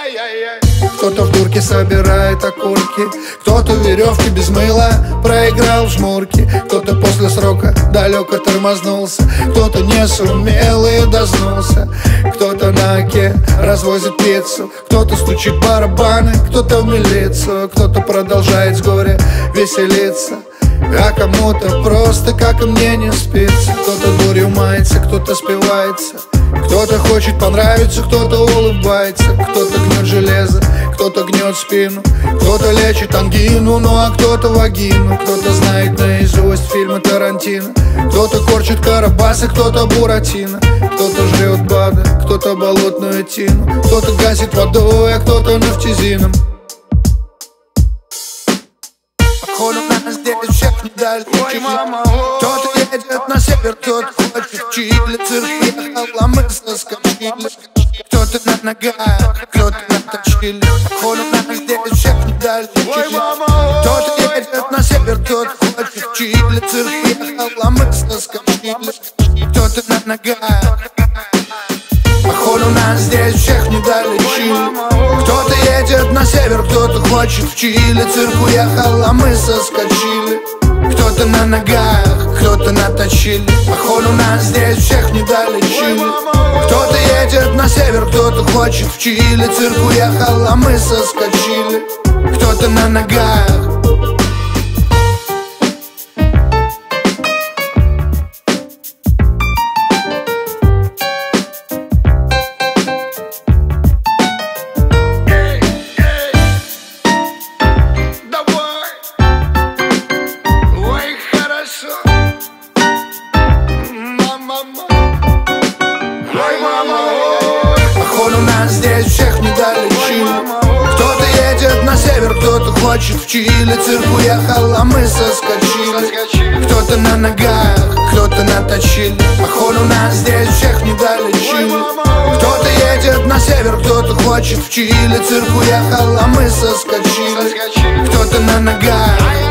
Кто-то в дурке собирает окурки, кто-то веревки без мыла проиграл в жмурки, кто-то после срока далеко тормознулся, кто-то не сумел и дознулся, кто-то на оке развозит пиццу, кто-то стучит барабаны, кто-то в милицию, кто-то продолжает с горя веселиться, а кому-то просто, как и мне, не спится. Кто-то дурью мается, кто-то спивается, кто-то хочет понравиться, кто-то улыбается, кто-то гнет железо, кто-то гнет спину, кто-то лечит ангину, ну а кто-то вагину, кто-то знает наизусть фильмы Тарантино, кто-то корчит карабасы, кто-то буратино, кто-то жрет БАДы, кто-то болотную тину, кто-то гасит водой, а кто-то нефтизином. Походу нас здесь всех не дали. Кто-то едет на север, кто-то хочет в Чили, цирк ехал, а мы соскочили. Кто-то на ногах, кто-то наточили. Походу нас здесь всех не дали. Кто-то едет на север, кто-то хочет в Чили, цирк ехал, а мы соскочили. Кто-то на ногах. Походу нас здесь всех не долечили. Кто-то едет на север, кто-то хочет в Чили, цирк уехал, а мы соскочили. Кто-то на ногах, кто-то наточили. Походу нас здесь всех не долечили. Кто-то едет на север, кто-то хочет в Чили, цирк уехал, а мы соскочили. Кто-то на ногах. Походу нас здесь всех не долечили. Кто-то едет на север, кто-то хочет в Чили, цирк уехал, а мы соскочили. Кто-то на ногах, кто-то наточили. Походу нас здесь всех не долечили. Кто-то едет на север, кто-то хочет в Чили, цирк уехал, а мы соскочили. Кто-то на ногах.